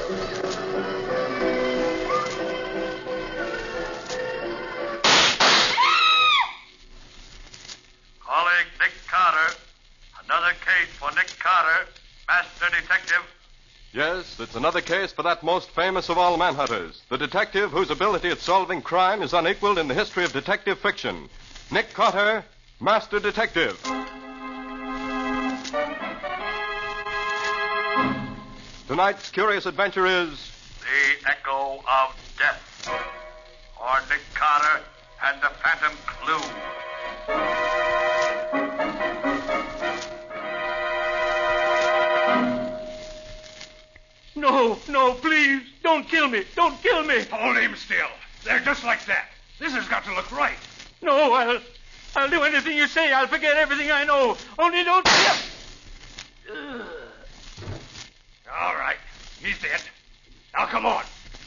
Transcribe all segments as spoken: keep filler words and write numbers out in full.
Calling Nick Carter. Another case for Nick Carter, Master Detective. Yes, it's another case for that most famous of all manhunters, the detective whose ability at solving crime is unequaled in the history of detective fiction. Nick Carter, Master Detective. Tonight's curious adventure is... The Echo of Death. Or Nick Carter and the Phantom Clue. No, no, please, don't kill me. Don't kill me. Hold him still. They're just like that. This has got to look right. No, I'll, I'll do anything you say. I'll forget everything I know. Only don't kill. All right, he's dead. Now come on.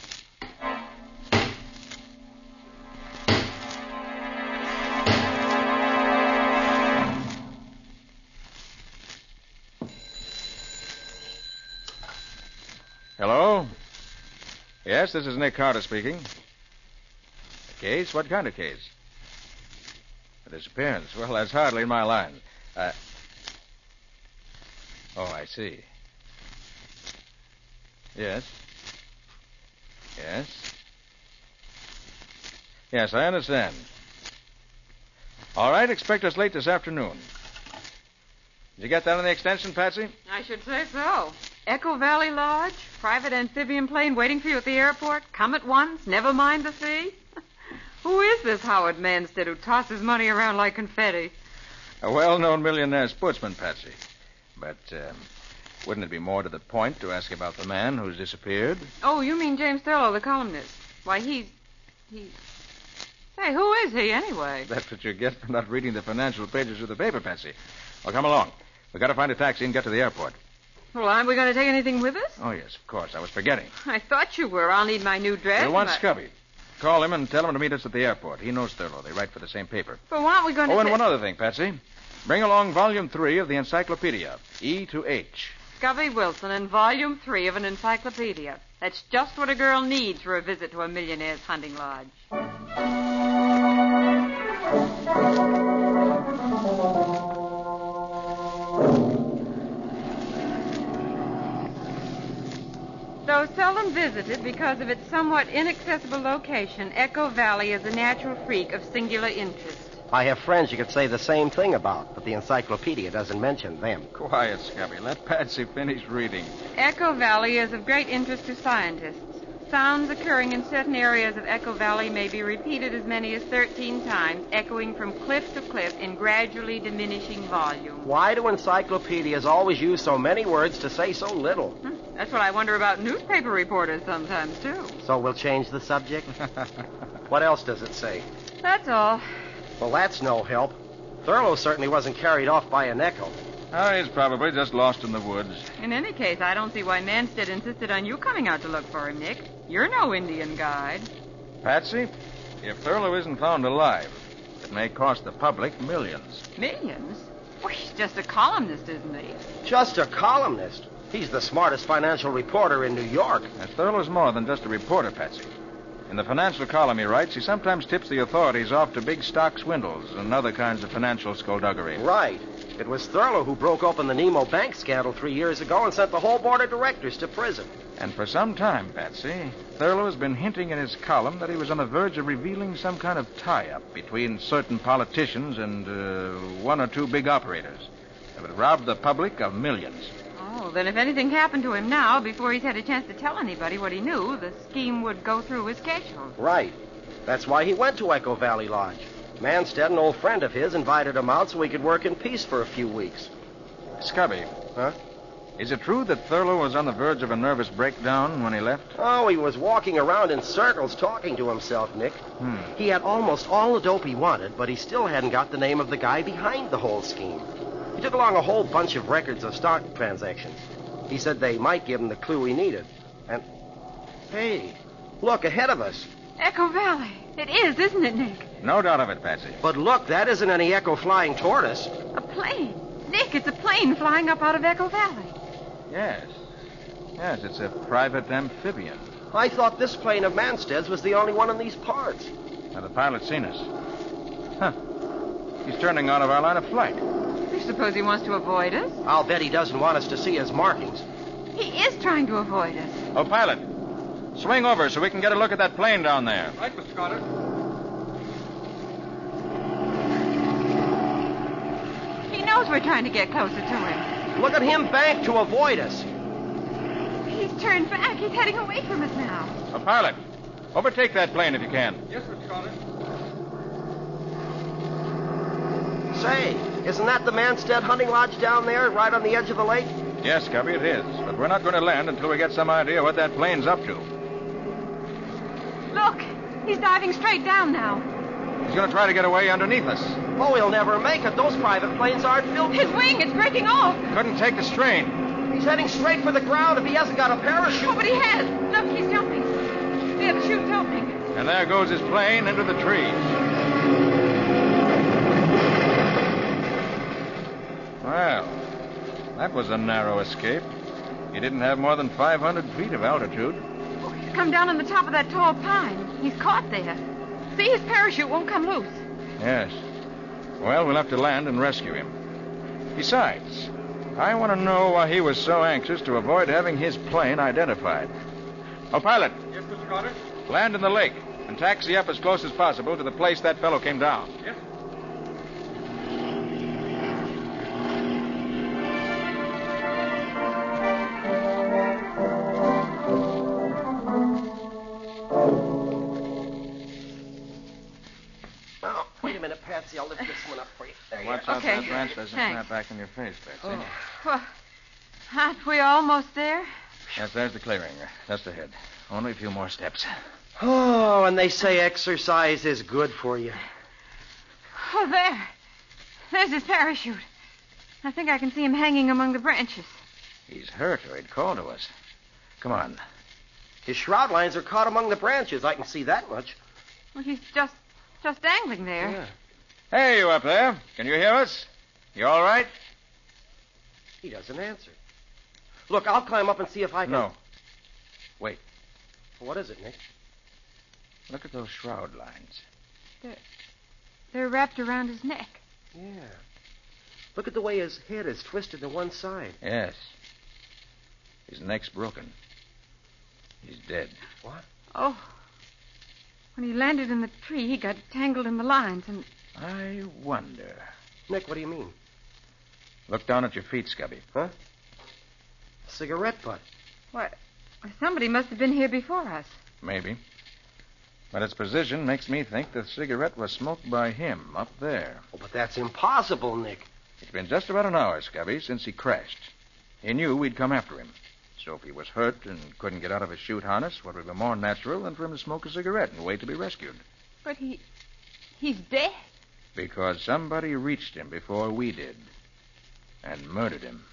Hello? Yes, this is Nick Carter speaking. A case? What kind of case? A disappearance. Well, that's hardly in my line. Uh... Oh, I see. Yes. Yes. Yes, I understand. All right, expect us late this afternoon. Did you get that on the extension, Patsy? I should say so. Echo Valley Lodge, private amphibian plane waiting for you at the airport. Come at once, never mind the fee. Who is this Howard Manstead who tosses money around like confetti? A well-known millionaire sportsman, Patsy. But um, wouldn't it be more to the point to ask about the man who's disappeared? Oh, you mean James Thurlow, the columnist. Why, he's... he's... Hey, who is he, anyway? That's what you get for not reading the financial pages of the paper, Patsy. Well, come along. We've got to find a taxi and get to the airport. Well, aren't we going to take anything with us? Oh, yes, of course. I was forgetting. I thought you were. I'll need my new dress. We'll want I... Scubby. Call him and tell him to meet us at the airport. He knows Thurlow. They write for the same paper. But why aren't we going to... Oh, and ta- one other thing, Patsy. Bring along Volume three of the Encyclopedia, E to H. Scubby Wilson and Volume three of an encyclopedia. That's just what a girl needs for a visit to a millionaire's hunting lodge. Though seldom visited because of its somewhat inaccessible location, Echo Valley is a natural freak of singular interest. I have friends you could say the same thing about, but the encyclopedia doesn't mention them. Quiet, Scubby. Let Patsy finish reading. Echo Valley is of great interest to scientists. Sounds occurring in certain areas of Echo Valley may be repeated as many as thirteen times, echoing from cliff to cliff in gradually diminishing volume. Why do encyclopedias always use so many words to say so little? Hmm. That's what I wonder about newspaper reporters sometimes, too. So we'll change the subject? What else does it say? That's all. Well, that's no help. Thurlow certainly wasn't carried off by an echo. Oh, he's probably just lost in the woods. In any case, I don't see why Manstead insisted on you coming out to look for him, Nick. You're no Indian guide. Patsy, if Thurlow isn't found alive, it may cost the public millions. Millions? Well, he's just a columnist, isn't he? Just a columnist? He's the smartest financial reporter in New York. And Thurlow's more than just a reporter, Patsy. In the financial column he writes, he sometimes tips the authorities off to big stock swindles and other kinds of financial skullduggery. Right. It was Thurlow who broke open the Nemo Bank scandal three years ago and sent the whole board of directors to prison. And for some time, Patsy, Thurlow has been hinting in his column that he was on the verge of revealing some kind of tie-up between certain politicians and uh, one or two big operators that would rob the public of millions. Oh, then if anything happened to him now, before he's had a chance to tell anybody what he knew, the scheme would go through his schedule. Right. That's why he went to Echo Valley Lodge. Manstead, an old friend of his, invited him out so he could work in peace for a few weeks. Scubby. Huh? Is it true that Thurlow was on the verge of a nervous breakdown when he left? Oh, he was walking around in circles talking to himself, Nick. Hmm. He had almost all the dope he wanted, but he still hadn't got the name of the guy behind the whole scheme. He took along a whole bunch of records of stock transactions. He said they might give him the clue he needed. And, hey, look, ahead of us. Echo Valley. It is, isn't it, Nick? No doubt of it, Patsy. But look, that isn't any Echo flying toward us. A plane. Nick, it's a plane flying up out of Echo Valley. Yes. Yes, it's a private amphibian. I thought this plane of Manstead's was the only one in these parts. Now, the pilot's seen us. Huh. He's turning out of our line of flight. You suppose he wants to avoid us? I'll bet he doesn't want us to see his markings. He is trying to avoid us. Oh, pilot, swing over so we can get a look at that plane down there. Right, Mister Carter. He knows we're trying to get closer to him. Look at him bank to avoid us. He's turned back. He's heading away from us now. Oh, pilot, overtake that plane if you can. Yes, Mister Carter. Say, isn't that the Manstead hunting lodge down there, right on the edge of the lake? Yes, Cubby, it is. But we're not going to land until we get some idea what that plane's up to. Look, he's diving straight down now. He's going to try to get away underneath us. Oh, he'll never make it. Those private planes aren't built. His wing, it's breaking off. Couldn't take the strain. He's heading straight for the ground if he hasn't got a parachute. Oh, but he has. Look, he's jumping. There, the chute's opening. And there goes his plane into the trees. Well, that was a narrow escape. He didn't have more than five hundred feet of altitude. Oh, he's come down on the top of that tall pine. He's caught there. See, his parachute won't come loose. Yes. Well, we'll have to land and rescue him. Besides, I want to know why he was so anxious to avoid having his plane identified. Oh, pilot. Yes, Mister Carter. Land in the lake and taxi up as close as possible to the place that fellow came down. Yes. Oh, wait a minute, Patsy. I'll lift this one up for you. There you Watch are. out Okay. that branch doesn't Thanks. snap back in your face, Betsy. Well, aren't we almost there? Yes, there's the clearing. Just ahead. Only a few more steps. Oh, and they say exercise is good for you. Oh, there. There's his parachute. I think I can see him hanging among the branches. He's hurt or he'd call to us. Come on. His shroud lines are caught among the branches. I can see that much. Well, he's just just dangling there. Yeah. Hey, you up there. Can you hear us? You all right? He doesn't answer. Look, I'll climb up and see if I can... No. Wait. What is it, Nick? Look at those shroud lines. They're wrapped around his neck. Yeah. Look at the way his head is twisted to one side. Yes. His neck's broken. He's dead. What? Oh. When he landed in the tree, he got tangled in the lines and... I wonder. Nick, what do you mean? Look down at your feet, Scubby. Huh? Cigarette butt. What? Somebody must have been here before us. Maybe. But its position makes me think the cigarette was smoked by him up there. Oh, but that's impossible, Nick. It's been just about an hour, Scubby, since he crashed. He knew we'd come after him. So if he was hurt and couldn't get out of his chute harness, what would be more natural than for him to smoke a cigarette and wait to be rescued? But he... he's dead. Because somebody reached him before we did. And murdered him.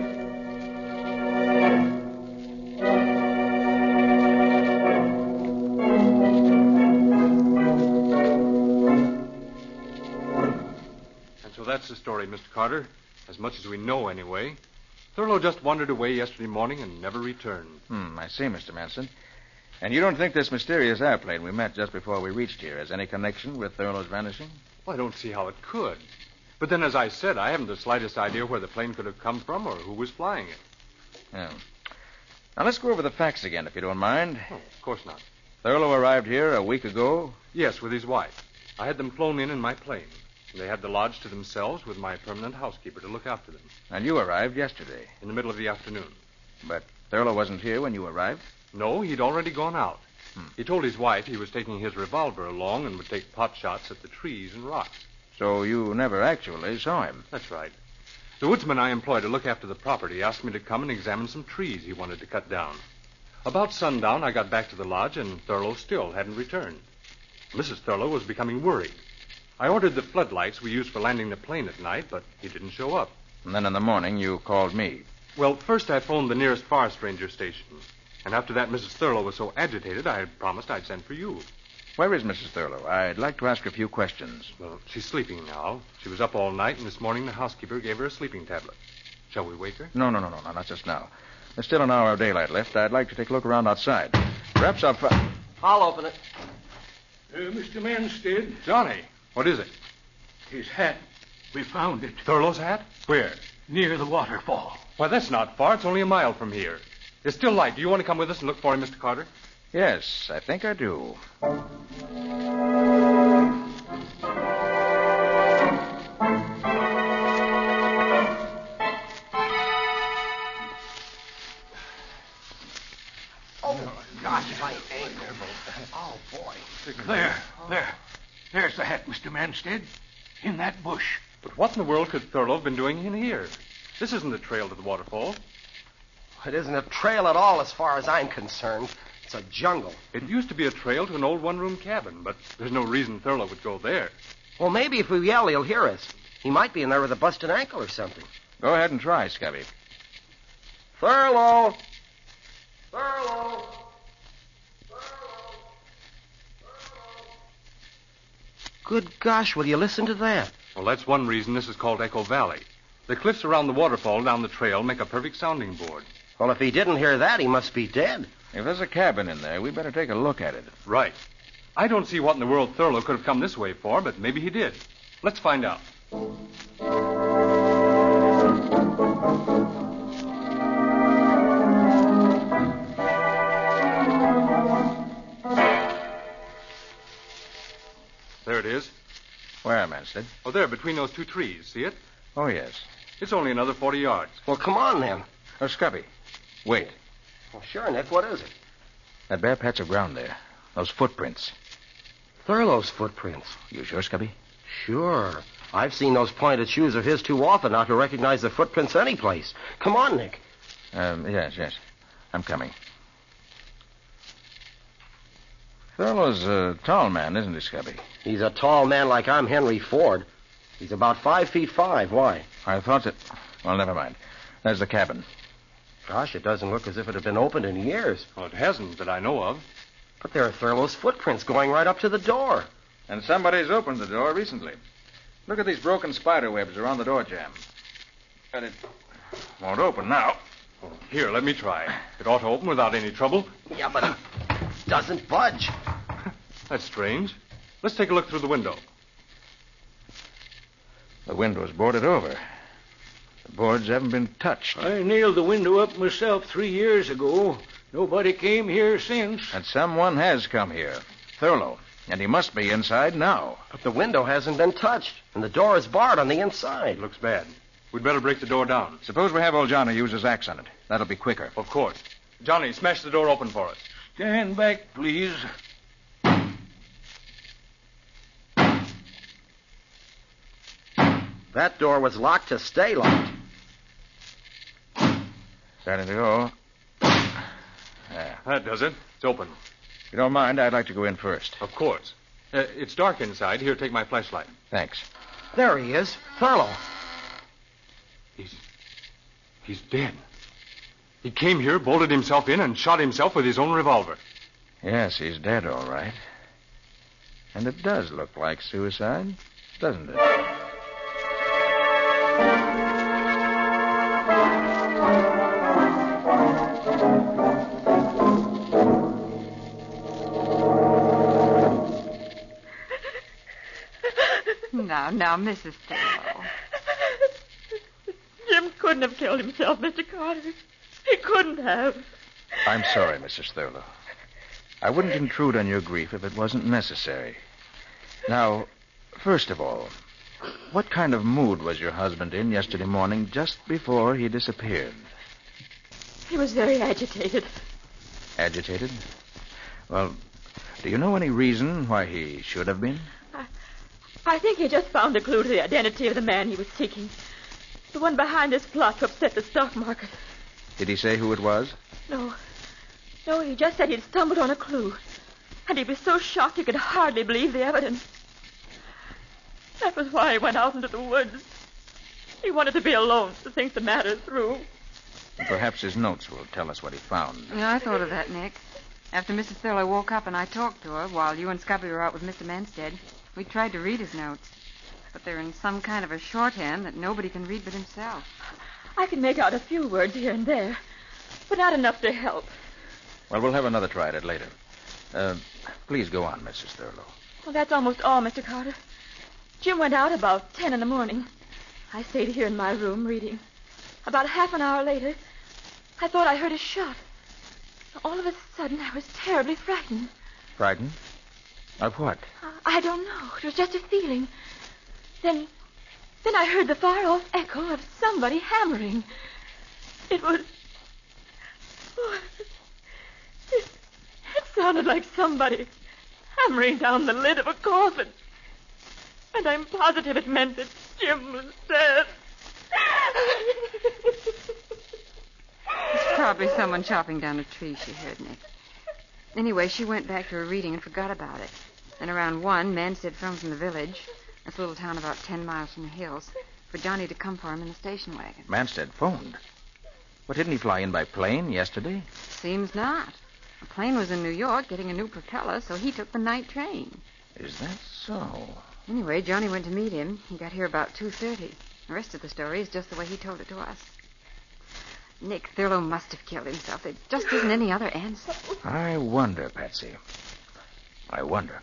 And so that's the story, Mister Carter. As much as we know, anyway. Thurlow just wandered away yesterday morning and never returned. Hmm, I see, Mister Manson. And you don't think this mysterious airplane we met just before we reached here has any connection with Thurlow's vanishing? Well, I don't see how it could. But then, as I said, I haven't the slightest idea where the plane could have come from or who was flying it. Yeah. Now, let's go over the facts again, if you don't mind. Oh, of course not. Thurlow arrived here a week ago. Yes, with his wife. I had them flown in in my plane. They had the lodge to themselves with my permanent housekeeper to look after them. And you arrived yesterday. In the middle of the afternoon. But Thurlow wasn't here when you arrived? No, he'd already gone out. Hmm. He told his wife he was taking his revolver along and would take pot shots at the trees and rocks. So you never actually saw him? That's right. The woodsman I employ to look after the property asked me to come and examine some trees he wanted to cut down. About sundown, I got back to the lodge, and Thurlow still hadn't returned. Missus Thurlow was becoming worried. I ordered the floodlights we use for landing the plane at night, but he didn't show up. And then in the morning, you called me. Well, first I phoned the nearest forest ranger station. And after that, Missus Thurlow was so agitated, I had promised I'd send for you. Where is Missus Thurlow? I'd like to ask her a few questions. Well, she's sleeping now. She was up all night, and this morning the housekeeper gave her a sleeping tablet. Shall we wake her? No, no, no, no, no, not just now. There's still an hour of daylight left. I'd like to take a look around outside. Perhaps I'll find... I'll open it. Uh, Mister Manstead, Johnny, what is it? his hat. We found it Thurlow's hat? Where? near the waterfall. Why, that's not far. It's only a mile from here. There's still light. Do you want to come with us and look for him, Mister Carter? Yes, I think I do. Gosh, my ankle. Oh, boy. There, there. There's the hat, Mister Manstead. In that bush. But what in the world could Thurlow have been doing in here? This isn't the trail to the waterfall. It isn't a trail at all as far as I'm concerned. It's a jungle. It used to be a trail to an old one-room cabin, but there's no reason Thurlow would go there. Well, maybe if we yell, he'll hear us. He might be in there with a busted ankle or something. Go ahead and try, Scubby. Thurlow! Thurlow! Good gosh, will you listen to that? Well, that's one reason this is called Echo Valley. The cliffs around the waterfall down the trail make a perfect sounding board. Well, if he didn't hear that, he must be dead. If there's a cabin in there, we better take a look at it. Right. I don't see what in the world Thurlow could have come this way for, but maybe he did. Let's find out. There it is. Where, Manstead? Oh, there, between those two trees. See it? Oh, yes. It's only another forty yards. Well, come on, then. Oh, Scubby. Wait. Well, sure, Nick, what is it? That bare patch of ground there. Those footprints. Thurlow's footprints. You sure, Scubby? Sure. I've seen those pointed shoes of his too often not to recognize the footprints anyplace. Come on, Nick. Um, yes, yes. I'm coming. Thurlow's a tall man, isn't he, Scubby? He's a tall man like I'm Henry Ford. He's about five feet five. Why? I thought that... Well, never mind. There's the cabin. Gosh, it doesn't look as if it had been opened in years. Well, it hasn't that I know of. But there are Thurlow's footprints going right up to the door. And somebody's opened the door recently. Look at these broken spider webs around the door jamb. And it won't open now. Oh, here, let me try. It ought to open without any trouble. Yeah, but it doesn't budge. That's strange. Let's take a look through the window. The window's boarded over. The boards haven't been touched. I nailed the window up myself three years ago. Nobody came here since. And someone has come here. Thurlow. And he must be inside now. But the window hasn't been touched, and the door is barred on the inside. It looks bad. We'd better break the door down. Suppose we have old Johnny use his axe on it. That'll be quicker. Of course. Johnny, smash the door open for us. Stand back, please. That door was locked to stay locked. Starting to go. There. That does it. It's open. If you don't mind, I'd like to go in first. Of course. Uh, it's dark inside. Here, take my flashlight. Thanks. There he is. Thurlow. He's... He's dead. He came here, bolted himself in, and shot himself with his own revolver. Yes, he's dead, all right. And it does look like suicide, doesn't it? Now, now, Missus Thurlow. Jim couldn't have killed himself, Mister Carter. He couldn't have. I'm sorry, Missus Thurlow. I wouldn't intrude on your grief if it wasn't necessary. Now, first of all, what kind of mood was your husband in yesterday morning just before he disappeared? He was very agitated. Agitated? Well, do you know any reason why he should have been? I, I think he just found a clue to the identity of the man he was seeking. The one behind this plot to upset the stock market. Did he say who it was? No. No, he just said he'd stumbled on a clue. And he was so shocked he could hardly believe the evidence. That was why he went out into the woods. He wanted to be alone to think the matter through. Perhaps his notes will tell us what he found. Yeah, I thought of that, Nick. After Missus Thurlow woke up and I talked to her while you and Scubby were out with Mister Manstead, we tried to read his notes. But they're in some kind of a shorthand that nobody can read but himself. I can make out a few words here and there. but not enough to help. Well, we'll have another try at it later. Uh, please go on, Missus Thurlow. Well, that's almost all, Mister Carter. Jim went out about ten in the morning. I stayed here in my room reading. About half an hour later, I thought I heard a shot. All of a sudden, I was terribly frightened. Frightened? Of what? Uh, I don't know. It was just a feeling. Then, then I heard the far-off echo of somebody hammering. It was... Oh, it, it sounded like somebody hammering down the lid of a coffin. And I'm positive it meant that Jim was dead. It's probably someone chopping down a tree, she heard, Nick. Anyway, she went back to her reading and forgot about it. Then around one, Manstead phoned from the village, that's a little town about ten miles from the hills, for Johnny to come for him in the station wagon. Manstead phoned? But didn't he fly in by plane yesterday? Seems not. The plane was in New York getting a new propeller, so he took the night train. Is that so? Anyway, Johnny went to meet him. He got here about two thirty. The rest of the story is just the way he told it to us. Nick Thurlow must have killed himself. There just isn't any other answer. I wonder, Patsy. I wonder.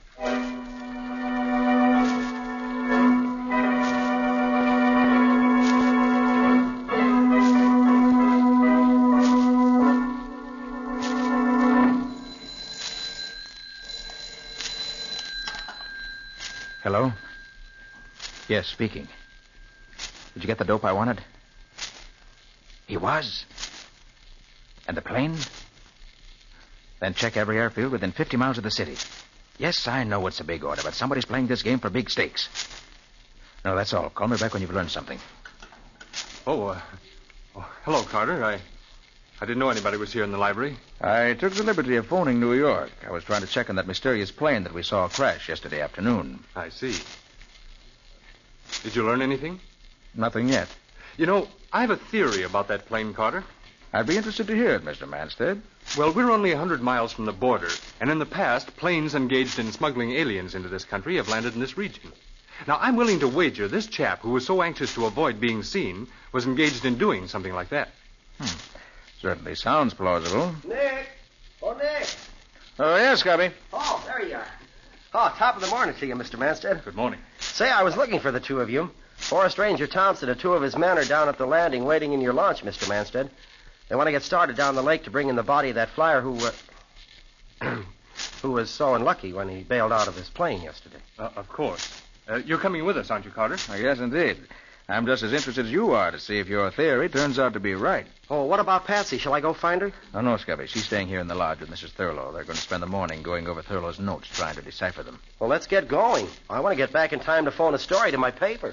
Hello? Yes, speaking. Did you get the dope I wanted? He was? And the plane? Then check every airfield within fifty miles of the city. Yes, I know it's a big order, but somebody's playing this game for big stakes. No, that's all. Call me back when you've learned something. Oh, uh, oh hello, Carter. I, I didn't know anybody was here in the library. I took the liberty of phoning New York. I was trying to check on that mysterious plane that we saw crash yesterday afternoon. I see. Did you learn anything? Nothing yet. You know, I have a theory about that plane, Carter. I'd be interested to hear it, Mister Manstead. Well, we're only a hundred miles from the border, and in the past, planes engaged in smuggling aliens into this country have landed in this region. Now, I'm willing to wager this chap, who was so anxious to avoid being seen, was engaged in doing something like that. Hmm. Certainly sounds plausible. Nick! Oh, Nick! Oh, yes, Scubby. Oh, there you are. Oh, top of the morning to you, Mister Manstead. Good morning. Say, I was looking for the two of you. Forest Ranger Thompson and two of his men are down at the landing waiting in your launch, Mister Manstead. They want to get started down the lake to bring in the body of that flyer who uh, who was so unlucky when he bailed out of his plane yesterday. Uh, of course. Uh, you're coming with us, aren't you, Carter? Oh, yes, indeed. I'm just as interested as you are to see if your theory turns out to be right. Oh, what about Patsy? Shall I go find her? Oh, no, Scubby. She's staying here in the lodge with Missus Thurlow. They're going to spend the morning going over Thurlow's notes, trying to decipher them. Well, let's get going. I want to get back in time to phone a story to my paper.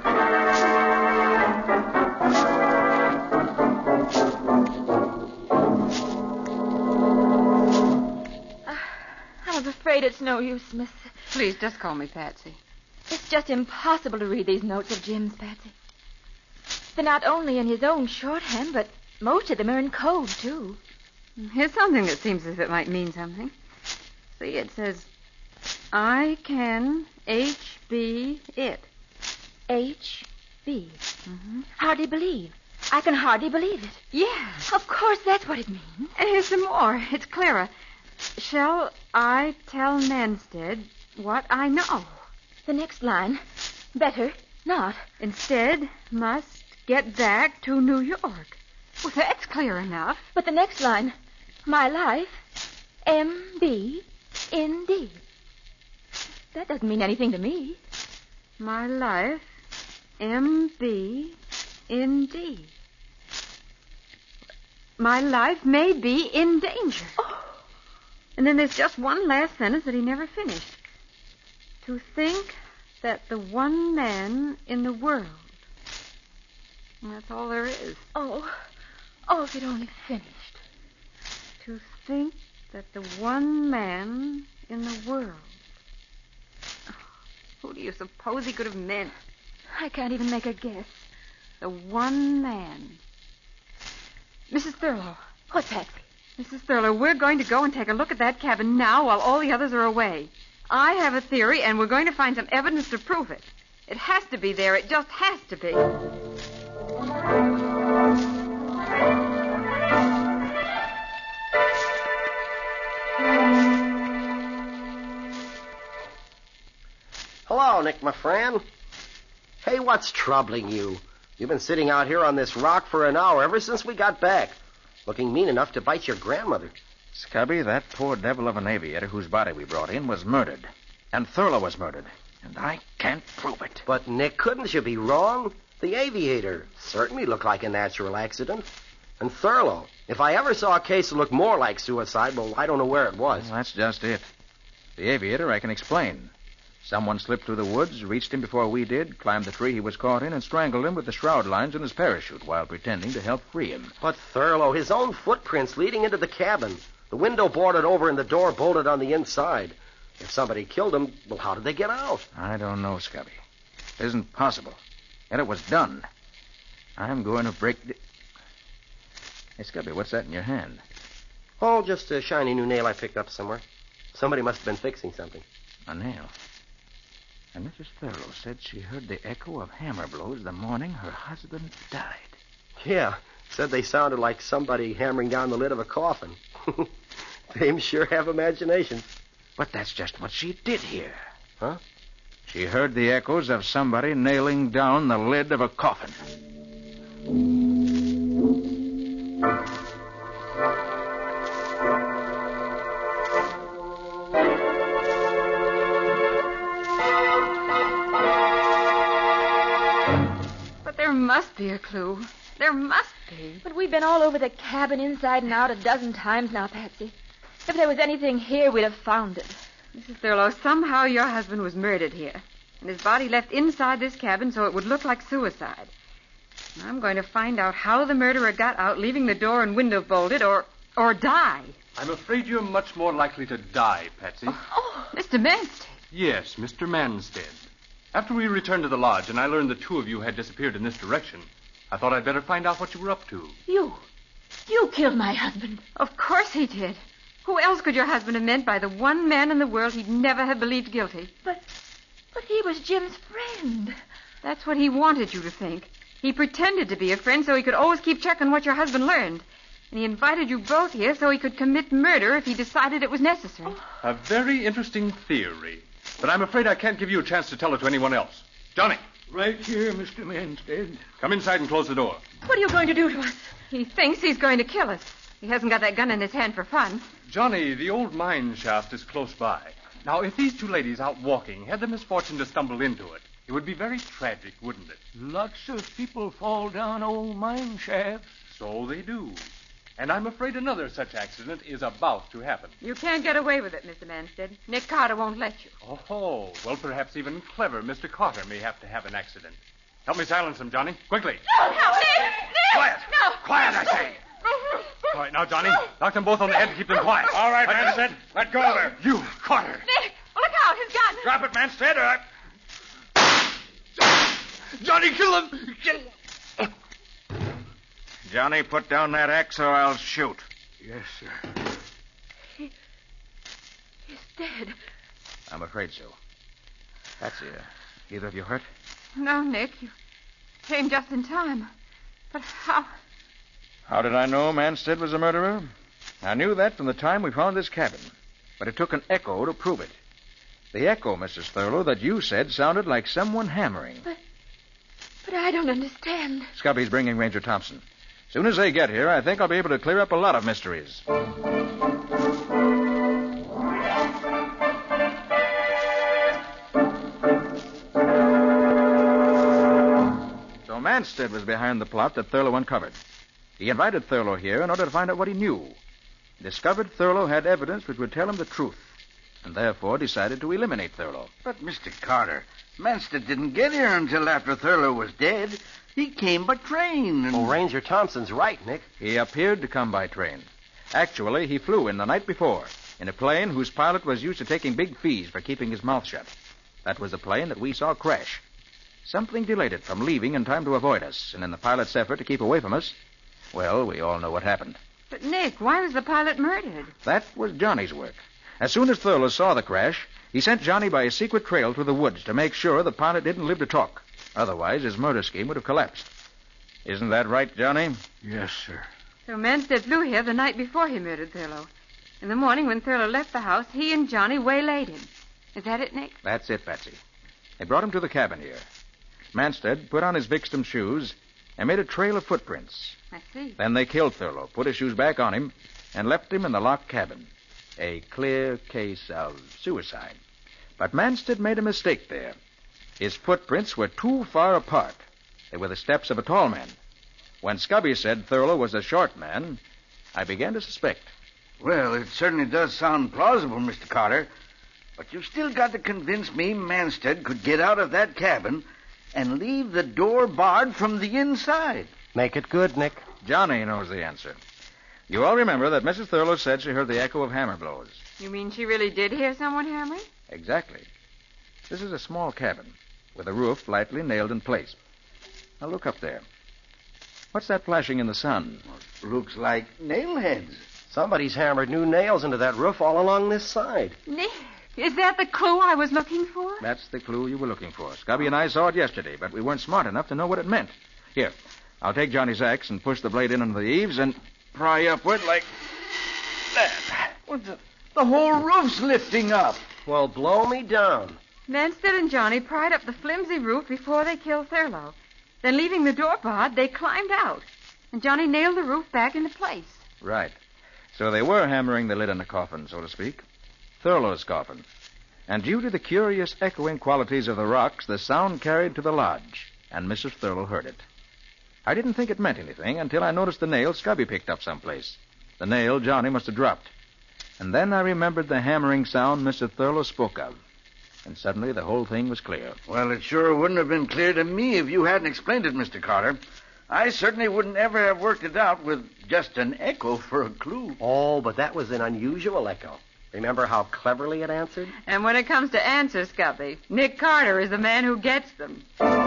I'm afraid it's no use, Miss. Please, just call me Patsy. It's just impossible to read these notes of Jim's, Patsy. They're not only in his own shorthand, but most of them are in code, too. Here's something that seems as if it might mean something. See, it says, I can H B it. H B. Mm-hmm. Hardly believe. I can hardly believe it. Yeah. Of course, that's what it means. And here's some more. It's clearer. Shall I tell Manstead what I know? The next line. Better not. Instead, must get back to New York. Well, that's clear enough. But the next line. My life, M B N D. That doesn't mean anything to me. My life, M B N D. My life may be in danger. Oh. And then there's just one last sentence that he never finished. To think that the one man in the world. And that's all there is. Oh. Oh, if it only finished. To think that the one man in the world. Oh, who do you suppose he could have meant? I can't even make a guess. The one man. Missus Thurlow. What's Patsy? Missus Thurlow, we're going to go and take a look at that cabin now while all the others are away. I have a theory, and we're going to find some evidence to prove it. It has to be there. It just has to be. Nick, my friend. Hey, what's troubling you? You've been sitting out here on this rock for an hour ever since we got back, looking mean enough to bite your grandmother. Scubby, that poor devil of an aviator whose body we brought in was murdered. And Thurlow was murdered. And I can't prove it. But, Nick, couldn't you be wrong? The aviator certainly looked like a natural accident. And Thurlow, if I ever saw a case that looked more like suicide, well, I don't know where it was. Well, that's just it. The aviator I can explain. Someone slipped through the woods, reached him before we did, climbed the tree he was caught in, and strangled him with the shroud lines in his parachute while pretending to help free him. But Thurlow, his own footprints leading into the cabin. The window boarded over and the door bolted on the inside. If somebody killed him, well, how did they get out? I don't know, Scubby. It isn't possible. Yet it was done. I'm going to break the... Hey, Scubby, what's that in your hand? Oh, just a shiny new nail I picked up somewhere. Somebody must have been fixing something. A nail. And Missus Thurlow said she heard the echo of hammer blows the morning her husband died. Yeah, said they sounded like somebody hammering down the lid of a coffin. They sure have imaginations. But that's just what she did hear. Huh? She heard the echoes of somebody nailing down the lid of a coffin. But there must be a clue. There must be. But we've been all over the cabin inside and out a dozen times now, Patsy. If there was anything here, we'd have found it. Missus Thurlow, somehow your husband was murdered here, and his body left inside this cabin so it would look like suicide. And I'm going to find out how the murderer got out, leaving the door and window bolted, or or die. I'm afraid you're much more likely to die, Patsy. Oh, Mister Manstead. Yes, Mister Manstead. After we returned to the lodge and I learned the two of you had disappeared in this direction, I thought I'd better find out what you were up to. You. You killed my husband. Of course he did. Who else could your husband have meant by the one man in the world he'd never have believed guilty? But, but he was Jim's friend. That's what he wanted you to think. He pretended to be a friend so he could always keep checking what your husband learned. And he invited you both here so he could commit murder if he decided it was necessary. A very interesting theory. But I'm afraid I can't give you a chance to tell it to anyone else. Johnny. Right here, Mister Manstead. Come inside and close the door. What are you going to do to us? He thinks he's going to kill us. He hasn't got that gun in his hand for fun. Johnny, the old mine shaft is close by. Now, if these two ladies out walking had the misfortune to stumble into it, it would be very tragic, wouldn't it? Lots of people fall down old mine shafts. So they do. And I'm afraid another such accident is about to happen. You can't get away with it, Mister Manstead. Nick Carter won't let you. Oh, well, perhaps even clever Mister Carter may have to have an accident. Help me silence him, Johnny. Quickly. No, no, Nick! Nick! Quiet! No! Quiet, I say! All right, now, Johnny, knock them both on the head and keep them quiet. All right, Manstead. Let go of her. You, Carter. Nick! Look out, his gun! Drop it, Manstead, or... Johnny, kill him! Kill him! Johnny, put down that axe or I'll shoot. Yes, sir. He, he's dead. I'm afraid so. Patsy, uh, either of you hurt? No, Nick. You came just in time. But how... How did I know Manstead was a murderer? I knew that from the time we found this cabin. But it took an echo to prove it. The echo, Missus Thurlow, that you said sounded like someone hammering. But, but I don't understand. Scubby's bringing Ranger Thompson. As soon as they get here, I think I'll be able to clear up a lot of mysteries. So Manstead was behind the plot that Thurlow uncovered. He invited Thurlow here in order to find out what he knew. He discovered Thurlow had evidence which would tell him the truth, and therefore decided to eliminate Thurlow. But, Mister Carter, Manstead didn't get here until after Thurlow was dead. He came by train. And... Oh, Ranger Thompson's right, Nick. He appeared to come by train. Actually, he flew in the night before, in a plane whose pilot was used to taking big fees for keeping his mouth shut. That was the plane that we saw crash. Something delayed it from leaving in time to avoid us, and in the pilot's effort to keep away from us, well, we all know what happened. But, Nick, why was the pilot murdered? That was Johnny's work. As soon as Thurlow saw the crash, he sent Johnny by a secret trail through the woods to make sure the pilot didn't live to talk. Otherwise, his murder scheme would have collapsed. Isn't that right, Johnny? Yes, sir. So Manstead flew here the night before he murdered Thurlow. In the morning, when Thurlow left the house, he and Johnny waylaid him. Is that it, Nick? That's it, Patsy. They brought him to the cabin here. Manstead put on his victim's shoes and made a trail of footprints. I see. Then they killed Thurlow, put his shoes back on him, and left him in the locked cabin. A clear case of suicide. But Manstead made a mistake there. His footprints were too far apart. They were the steps of a tall man. When Scubby said Thurlow was a short man, I began to suspect. Well, it certainly does sound plausible, Mister Carter. But you've still got to convince me Manstead could get out of that cabin and leave the door barred from the inside. Make it good, Nick. Johnny knows the answer. You all remember that Missus Thurlow said she heard the echo of hammer blows. You mean she really did hear someone hammering? Exactly. This is a small cabin with a roof lightly nailed in place. Now look up there. What's that flashing in the sun? Looks like nail heads. Somebody's hammered new nails into that roof all along this side. Nick, is that the clue I was looking for? That's the clue you were looking for. Scubby and I saw it yesterday, but we weren't smart enough to know what it meant. Here, I'll take Johnny's axe and push the blade in under the eaves and pry upward like that. Well, the, the whole roof's lifting up. Well, blow me down. Manstead and Johnny pried up the flimsy roof before they killed Thurlow. Then, leaving the door barred, they climbed out. And Johnny nailed the roof back into place. Right. So they were hammering the lid on the coffin, so to speak. Thurlow's coffin. And due to the curious echoing qualities of the rocks, the sound carried to the lodge, and Missus Thurlow heard it. I didn't think it meant anything until I noticed the nail Scubby picked up someplace. The nail Johnny must have dropped. And then I remembered the hammering sound Mister Thurlow spoke of. And suddenly the whole thing was clear. Well, it sure wouldn't have been clear to me if you hadn't explained it, Mister Carter. I certainly wouldn't ever have worked it out with just an echo for a clue. Oh, but that was an unusual echo. Remember how cleverly it answered? And when it comes to answers, Scubby, Nick Carter is the man who gets them.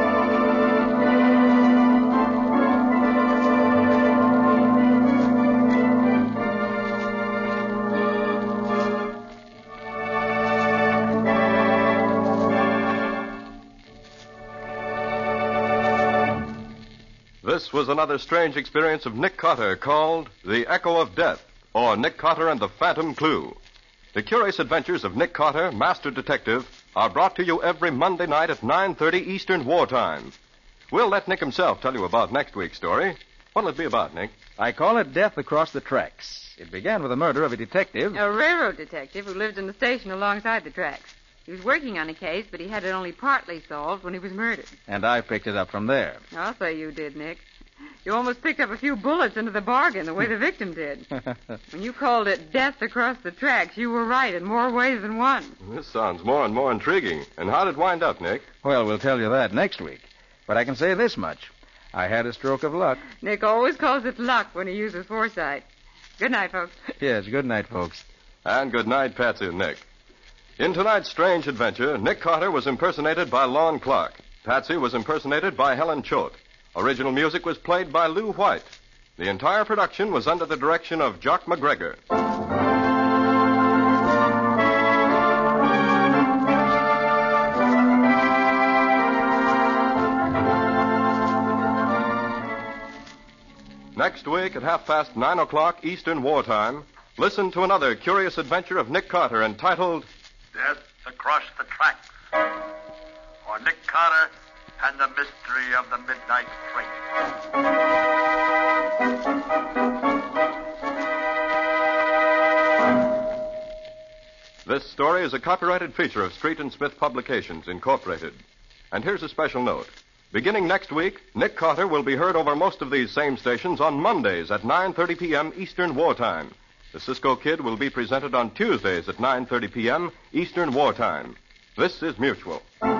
This was another strange experience of Nick Carter called The Echo of Death, or Nick Carter and the Phantom Clue. The curious adventures of Nick Carter, Master Detective, are brought to you every Monday night at nine thirty Eastern Wartime. We'll let Nick himself tell you about next week's story. What'll it be about, Nick? I call it Death Across the Tracks. It began with the murder of a detective. A railroad detective who lived in the station alongside the tracks. He was working on a case, but he had it only partly solved when he was murdered. And I picked it up from there. I'll say you did, Nick. You almost picked up a few bullets into the bargain the way the victim did. When you called it Death Across the Tracks, you were right in more ways than one. This sounds more and more intriguing. And how did it wind up, Nick? Well, we'll tell you that next week. But I can say this much. I had a stroke of luck. Nick always calls it luck when he uses foresight. Good night, folks. Yes, good night, folks. And good night, Patsy and Nick. In tonight's strange adventure, Nick Carter was impersonated by Lon Clark. Patsy was impersonated by Helen Choate. Original music was played by Lou White. The entire production was under the direction of Jock McGregor. Next week at half past nine o'clock Eastern Wartime, listen to another curious adventure of Nick Carter entitled Death Across the Tracks, or Nick Carter and the Mystery of the Midnight Train. This story is a copyrighted feature of Street and Smith Publications, Incorporated. And here's a special note. Beginning next week, Nick Carter will be heard over most of these same stations on Mondays at nine thirty p.m. Eastern Wartime. The Cisco Kid will be presented on Tuesdays at nine thirty p.m. Eastern Wartime. This is Mutual.